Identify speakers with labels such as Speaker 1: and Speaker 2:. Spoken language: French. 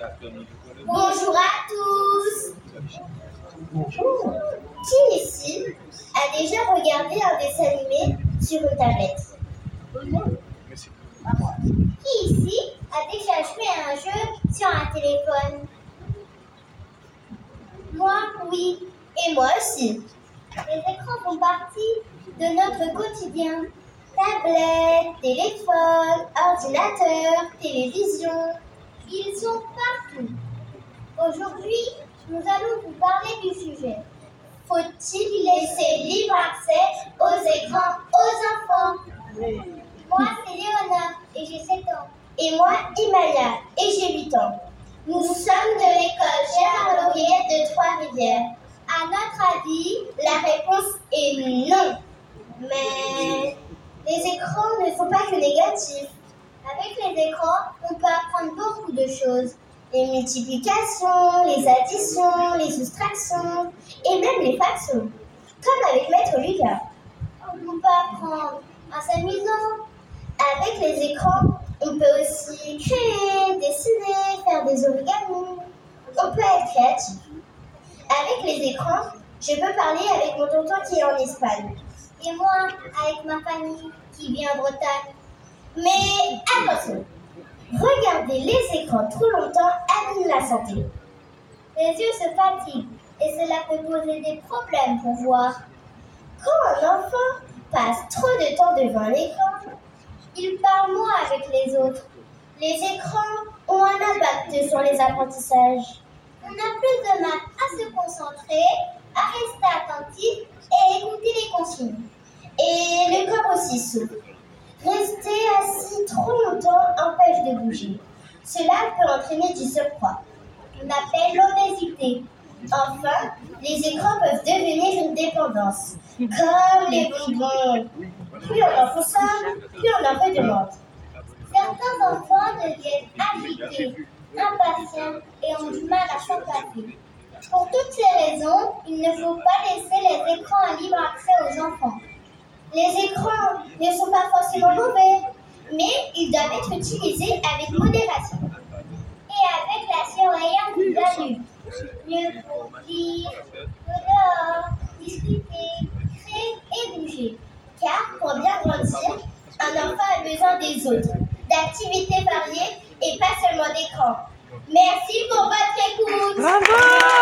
Speaker 1: Bonjour à tous.
Speaker 2: Bonjour.
Speaker 1: Qui ici a déjà regardé un dessin animé sur une tablette? Qui ici a déjà joué à un jeu sur un téléphone? Moi, oui. Et moi aussi. Les écrans font partie de notre quotidien. Tablette, téléphone, ordinateur, télévision, ils sont partout. Aujourd'hui, nous allons vous parler du sujet. Faut-il laisser libre accès aux écrans aux enfants? Moi, c'est Léona et j'ai 7 ans. Et moi, Imaya et j'ai 8 ans. Nous sommes de l'école Gérard Laurier de Trois-Rivières. À notre avis, la réponse est non. Mais les écrans ne sont pas que négatifs. Avec les écrans, on peut apprendre beaucoup de choses. Les multiplications, les additions, les soustractions et même les fractions. Comme avec Maître Lucas. On peut apprendre en s'amusant. Avec les écrans, on peut aussi créer, dessiner, faire des origamis. On peut être créatif. Avec les écrans, je peux parler avec mon tonton qui est en Espagne. Et moi, avec ma famille qui vit en Bretagne. Mais attention, regarder les écrans trop longtemps abîme la santé. Les yeux se fatiguent et cela peut poser des problèmes pour voir. Quand un enfant passe trop de temps devant l'écran, il parle moins avec les autres. Les écrans ont un impact sur les apprentissages. On a plus de mal à se concentrer, à rester attentif et écouter les consignes. Et le corps aussi souffre. Rester assis trop longtemps empêche de bouger. Cela peut entraîner du surpoids. On appelle l'obésité. Enfin, les écrans peuvent devenir une dépendance, comme les bonbons. Plus on en consomme, plus on en redemande. Certains enfants deviennent agités, impatients et ont du mal à s'en passer. Pour toutes ces raisons, il ne faut pas laisser les écrans à libre accès aux enfants. Les écrans ne sont pas forcément mauvais, mais ils doivent être utilisés avec modération et avec la surveillance des adultes. Mieux pour lire, dehors, discuter, créer et bouger. Car pour bien grandir, un enfant a besoin des autres, d'activités variées et pas seulement d'écran. Merci pour votre écoute.
Speaker 2: Bravo!